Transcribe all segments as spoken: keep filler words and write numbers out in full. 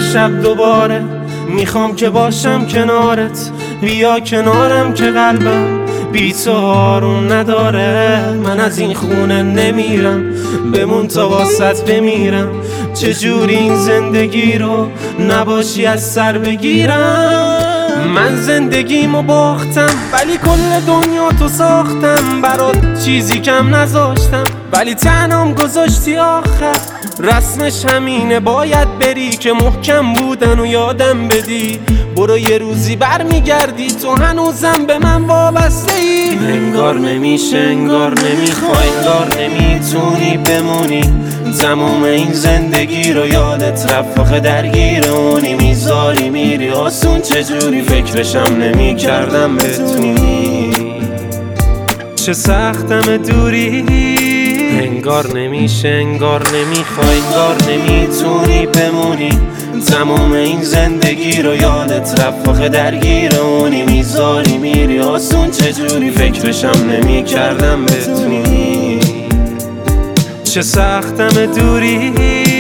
از شب دوباره میخوام که باشم کنارت، بیا کنارم که قلبم بی تو آروم نداره. من از این خونه نمیرم، بمون تا واسط بمیرم. چجوری این زندگی رو نباشی از سر بگیرم. من زندگیمو باختم ولی کل دنیا تو ساختم، برات چیزی کم نذاشتم ولی تنام گذاشتی آخر. رسمش همینه باید بری که محکم بودن و یادم بدی. برو یه روزی برمیگردی تو هنوزم به من وابسته ای. انگار نمیشه انگار نمیخوای انگار نمیتونی بمونی. تموم این زندگی رو یادت رفت آخه درگیر اونی. میذاری میری آسون چجوری فکرشم نمی کردم بتونی. چه سختم دوری، انگار نمیشه انگار نمیخوای انگار نمیتونی بمونی. تموم این زندگی رو یادت رفت آخه درگیر اونی. میذاری میری آسون چجوری فکرشم نمی کردم بتونی. چه سختم دوریت.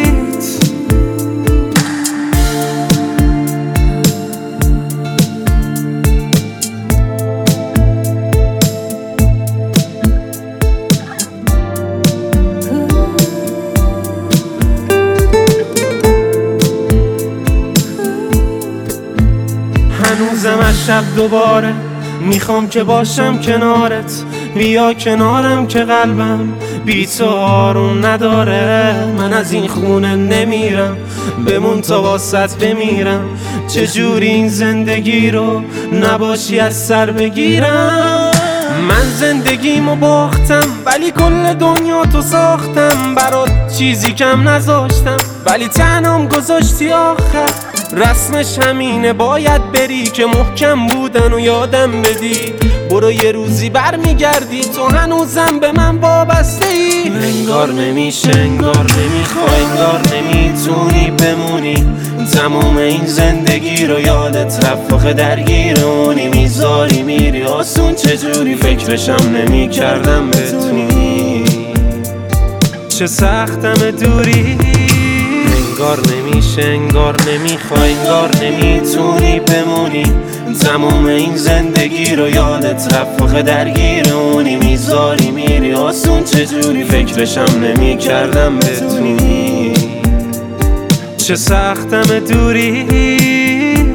هنوزم از شب دوباره میخوام که باشم کنارت، بیا کنارم که قلبم بی تو آروم نداره. من از این خونه نمیرم، بمون تا واسط بمیرم. چجوری این زندگی رو نباشی از سر بگیرم. من زندگیمو باختم ولی کل دنیا تو ساختم، برات چیزی کم نذاشتم ولی تنام گذاشتی آخر. رسمش همینه باید بری که محکم بودن و یادم بدی. برو یه روزی برمیگردی تو هنوزم به من وابسته ای. انگار نمیشه انگار نمیخوای انگار نمیتونی بمونی. تموم این زندگی رو یادت رفت آخه درگیر اونی. میذاری میری آسون چجوری فکرشم نمی کردم بتونی. چه سختم دوری، انگار نمیشه انگار نمیخوای انگار نمیتونی بمونی. تموم این زندگی رو یادت رفت آخه درگیر اونی. میذاری میری آسون چجوری فکرشم نمی کردم بتونی. چه سختم دوری.